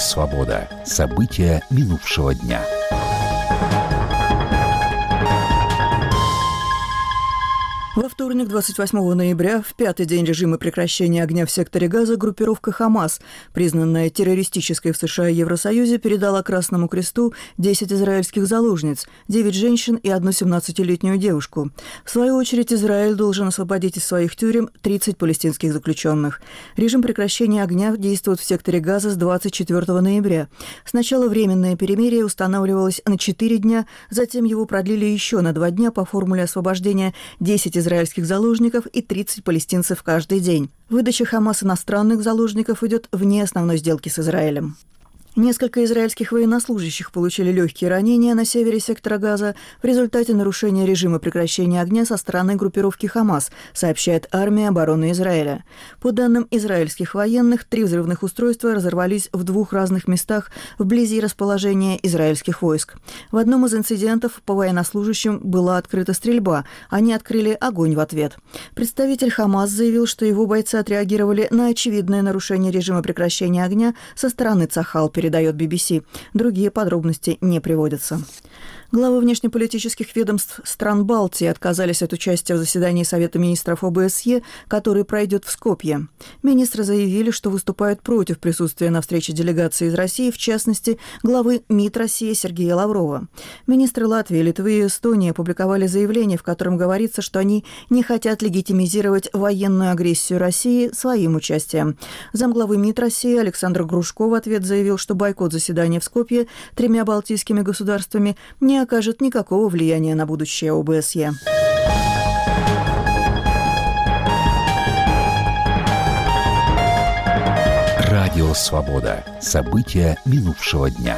«Свобода». События минувшего дня. Во вторник, 28 ноября, в пятый день режима прекращения огня в секторе Газа, группировка «Хамас», признанная террористической в США и Евросоюзе, передала Красному Кресту 10 израильских заложниц, 9 женщин и одну 17-летнюю девушку. В свою очередь, Израиль должен освободить из своих тюрем 30 палестинских заключенных. Режим прекращения огня действует в секторе Газа с 24 ноября. Сначала временное перемирие устанавливалось на 4 дня, затем его продлили еще на 2 дня по формуле освобождения 10 израильских заложников и 30 палестинцев каждый день. Выдача Хамас иностранных заложников идет вне основной сделки с Израилем. Несколько израильских военнослужащих получили легкие ранения на севере сектора Газа в результате нарушения режима прекращения огня со стороны группировки «Хамас», сообщает Армия обороны Израиля. По данным израильских военных, 3 взрывных устройства разорвались в 2 разных местах вблизи расположения израильских войск. В одном из инцидентов по военнослужащим была открыта стрельба. Они открыли огонь в ответ. Представитель «Хамас» заявил, что его бойцы отреагировали на очевидное нарушение режима прекращения огня со стороны Цахал, передает BBC. Другие подробности не приводятся. Главы внешнеполитических ведомств стран Балтии отказались от участия в заседании Совета министров ОБСЕ, который пройдет в Скопье. Министры заявили, что выступают против присутствия на встрече делегации из России, в частности, главы МИД России Сергея Лаврова. Министры Латвии, Литвы и Эстонии опубликовали заявление, в котором говорится, что они не хотят легитимизировать военную агрессию России своим участием. Замглавы МИД России Александр Грушко в ответ заявил, что бойкот заседания в Скопье 3 балтийскими государствами не окажет никакого влияния на будущее ОБСЕ. Радио «Свобода». События минувшего дня.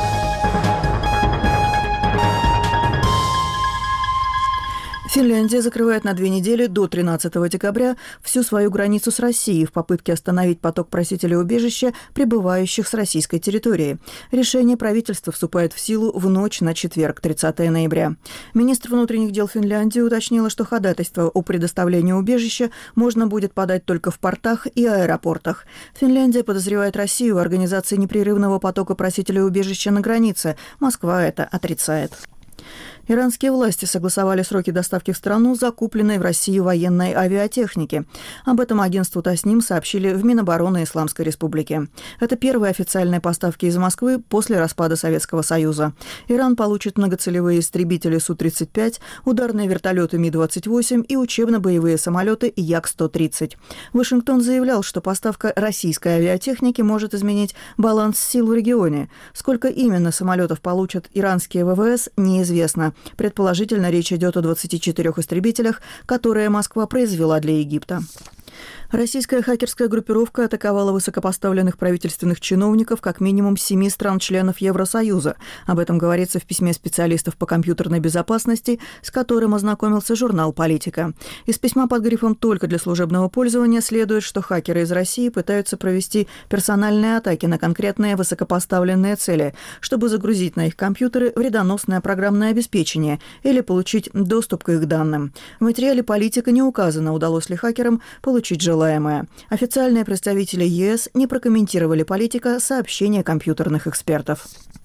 Финляндия закрывает на 2 недели до 13 декабря всю свою границу с Россией в попытке остановить поток просителей убежища, прибывающих с российской территории. Решение правительства вступает в силу в ночь на четверг, 30 ноября. Министр внутренних дел Финляндии уточнила, что ходатайство о предоставлении убежища можно будет подать только в портах и аэропортах. Финляндия подозревает Россию в организации непрерывного потока просителей убежища на границе. Москва это отрицает. Иранские власти согласовали сроки доставки в страну закупленной в России военной авиатехники. Об этом агентству Тасним сообщили в Минобороны Исламской Республики. Это первые официальные поставки из Москвы после распада Советского Союза. Иран получит многоцелевые истребители Су-35, ударные вертолеты Ми-28 и учебно-боевые самолеты Як-130. Вашингтон заявлял, что поставка российской авиатехники может изменить баланс сил в регионе. Сколько именно самолетов получат иранские ВВС, неизвестно. Предположительно, речь идет о 24 истребителях, которые Москва произвела для Египта. Российская хакерская группировка атаковала высокопоставленных правительственных чиновников как минимум 7 стран-членов Евросоюза. Об этом говорится в письме специалистов по компьютерной безопасности, с которым ознакомился журнал «Политика». Из письма под грифом «Только для служебного пользования» следует, что хакеры из России пытаются провести персональные атаки на конкретные высокопоставленные цели, чтобы загрузить на их компьютеры вредоносное программное обеспечение или получить доступ к их данным. В материале «Политика» не указано, удалось ли хакерам получить желаемое. Официальные представители ЕС не прокомментировали «Политика» сообщения компьютерных экспертов.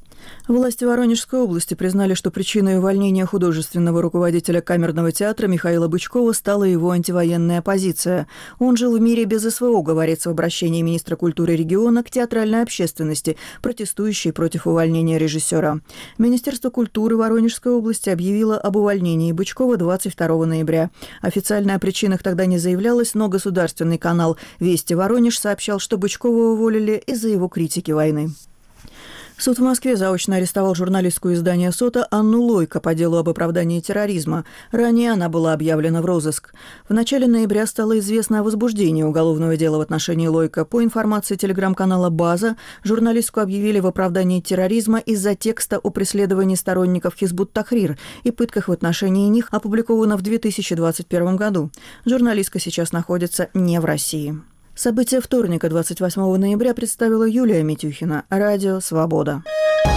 Власти Воронежской области признали, что причиной увольнения художественного руководителя камерного театра Михаила Бычкова стала его антивоенная позиция. Он жил в мире без СВО, говорится в обращении министра культуры региона к театральной общественности, протестующей против увольнения режиссера. Министерство культуры Воронежской области объявило об увольнении Бычкова 22 ноября. Официально о причинах тогда не заявлялось, но государственный канал «Вести Воронеж» сообщал, что Бычкова уволили из-за его критики войны. Суд в Москве заочно арестовал журналистку издания «Сота» Анну Лойко по делу об оправдании терроризма. Ранее она была объявлена в розыск. В начале ноября стало известно о возбуждении уголовного дела в отношении Лойко. По информации телеграм-канала «База», журналистку объявили в оправдании терроризма из-за текста о преследовании сторонников Хизбут-Тахрир и пытках в отношении них, опубликовано в 2021 году. Журналистка сейчас находится не в России. События вторника, 28 ноября, представила Юлия Митюхина. Радио «Свобода».